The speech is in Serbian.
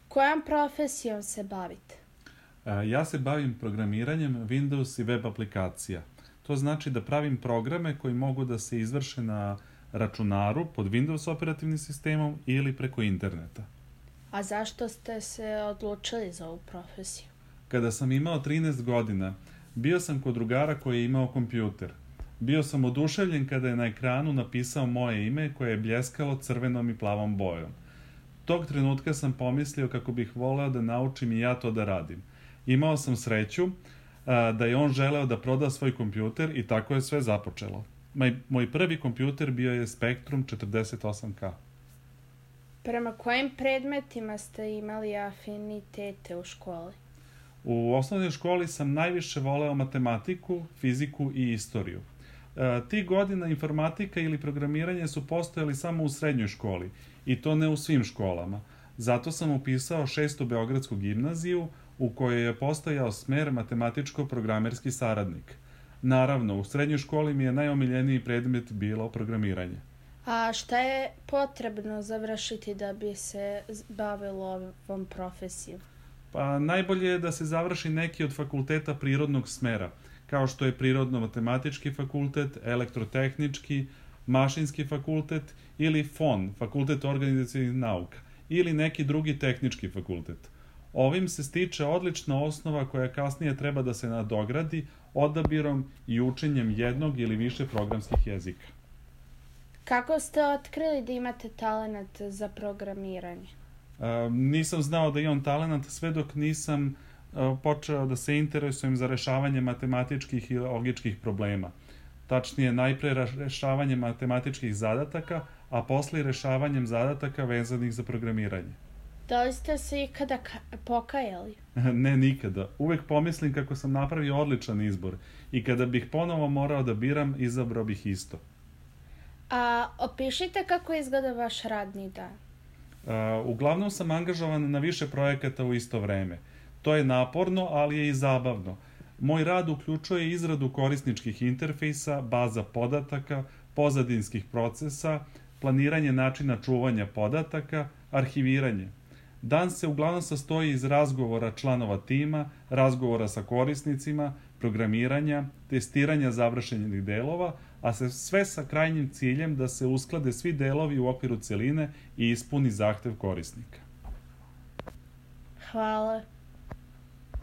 Kojom profesijom se bavite? Ja se bavim programiranjem Windows i web aplikacija. To znači da pravim programe koji mogu da se izvrše na računaru pod Windows operativnim sistemom ili preko interneta. A zašto ste se odlučili za ovu profesiju? Kada sam imao 13 godina, bio sam kod drugara koji je imao kompjuter. Bio sam oduševljen kada je na ekranu napisao moje ime koje je bljeskalo crvenom i plavom bojom. Tog trenutka sam pomislio kako bih voleo da naučim i ja to da radim. Imao sam sreću da je on želeo da proda svoj kompjuter i tako je sve započelo. Moj prvi kompjuter bio je Spectrum 48K. Prema kojim predmetima ste imali afinitete u školi? U osnovnoj školi sam najviše voleo matematiku, fiziku i istoriju. Tih godina informatika ili programiranje su postojali samo u srednjoj školi i to ne u svim školama. Zato sam upisao 6. Beogradsku gimnaziju u kojoj je postojao smer matematičko-programerski saradnik. Naravno, u srednjoj školi mi je najomiljeniji predmet bilo programiranje. A šta je potrebno završiti da bi se bavilo ovom profesijom? Pa najbolje je da se završi neki od fakulteta prirodnog smera, kao što je Prirodno-matematički fakultet, Elektrotehnički, Mašinski fakultet ili FON, Fakultet organizacionih nauka, ili neki drugi tehnički fakultet. Ovim se stiče odlična osnova koja kasnije treba da se nadogradi odabirom i učenjem jednog ili više programskih jezika. Kako ste otkrili da imate talenat za programiranje? Nisam znao da imam talenat sve dok nisam počeo da se interesujem za rešavanje matematičkih i logičkih problema. Tačnije, najpre rešavanje matematičkih zadataka, a posle rešavanjem zadataka vezanih za programiranje. Da li ste se ikada pokajali? Ne, nikada. Uvek pomislim kako sam napravio odličan izbor i kada bih ponovo morao da biram, izabrao bih isto. A opišite kako izgleda vaš radni dan. Uglavnom sam angažovan na više projekata u isto vreme. To je naporno, ali je i zabavno. Moj rad uključuje izradu korisničkih interfejsa, baza podataka, pozadinskih procesa, planiranje načina čuvanja podataka, arhiviranje. Dan se uglavnom sastoji iz razgovora članova tima, razgovora sa korisnicima, programiranja, testiranja završenih delova, a sve sa krajnjim ciljem da se usklade svi delovi u okviru celine i ispuni zahtev korisnika. Hvala.